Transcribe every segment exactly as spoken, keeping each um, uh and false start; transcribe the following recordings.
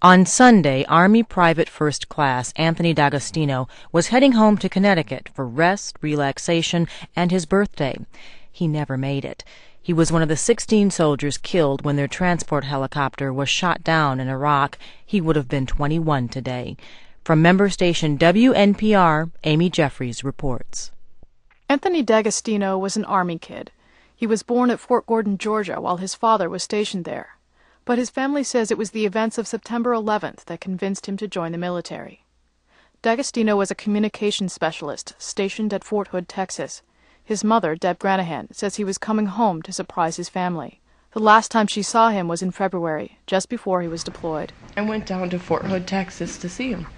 On Sunday, Army Private First Class Anthony D'Agostino was heading home to Connecticut for rest, relaxation, and his birthday. He never made it. He was one of the sixteen soldiers killed when their transport helicopter was shot down in Iraq. He would have been twenty-one today. From member station W N P R, Amy Jeffries reports. Anthony D'Agostino was an Army kid. He was born at Fort Gordon, Georgia, while his father was stationed there. But his family says it was the events of September eleventh that convinced him to join the military. D'Agostino was a communications specialist stationed at Fort Hood, Texas. His mother, Deb Granahan, says he was coming home to surprise his family. The last time she saw him was in February, just before he was deployed. I went down to Fort Hood, Texas to see him.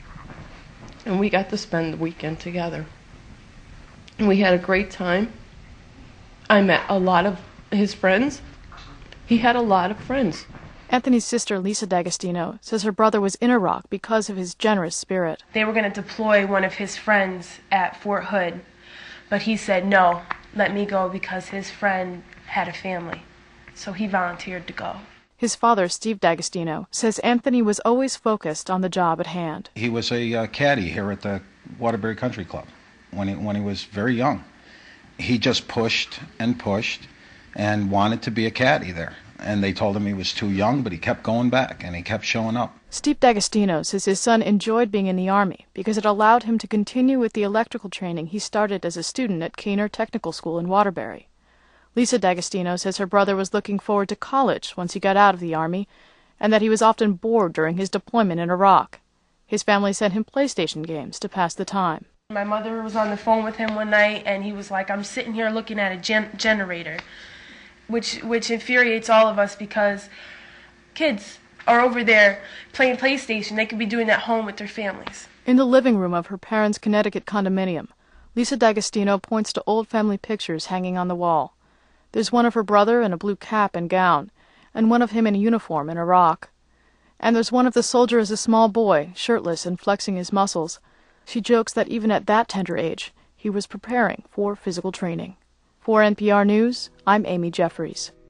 And we got to spend the weekend together. And we had a great time. I met a lot of his friends. He had a lot of friends. Anthony's sister, Lisa D'Agostino, says her brother was in Iraq because of his generous spirit. They were going to deploy one of his friends at Fort Hood, but he said, no, let me go because his friend had a family. So he volunteered to go. His father, Steve D'Agostino, says Anthony was always focused on the job at hand. He was a uh, caddy here at the Waterbury Country Club when he, when he was very young. He just pushed and pushed and wanted to be a caddy there. And they told him he was too young, but he kept going back, and he kept showing up. Steve D'Agostino says his son enjoyed being in the Army because it allowed him to continue with the electrical training he started as a student at Kaner Technical School in Waterbury. Lisa D'Agostino says her brother was looking forward to college once he got out of the Army, and that he was often bored during his deployment in Iraq. His family sent him PlayStation games to pass the time. My mother was on the phone with him one night, and he was like, I'm sitting here looking at a gen generator. Which, which infuriates all of us because kids are over there playing PlayStation. They could be doing that at home with their families. In the living room of her parents' Connecticut condominium, Lisa D'Agostino points to old family pictures hanging on the wall. There's one of her brother in a blue cap and gown, and one of him in a uniform in Iraq. And there's one of the soldier as a small boy, shirtless and flexing his muscles. She jokes that even at that tender age, he was preparing for physical training. For N P R News, I'm Amy Jeffries.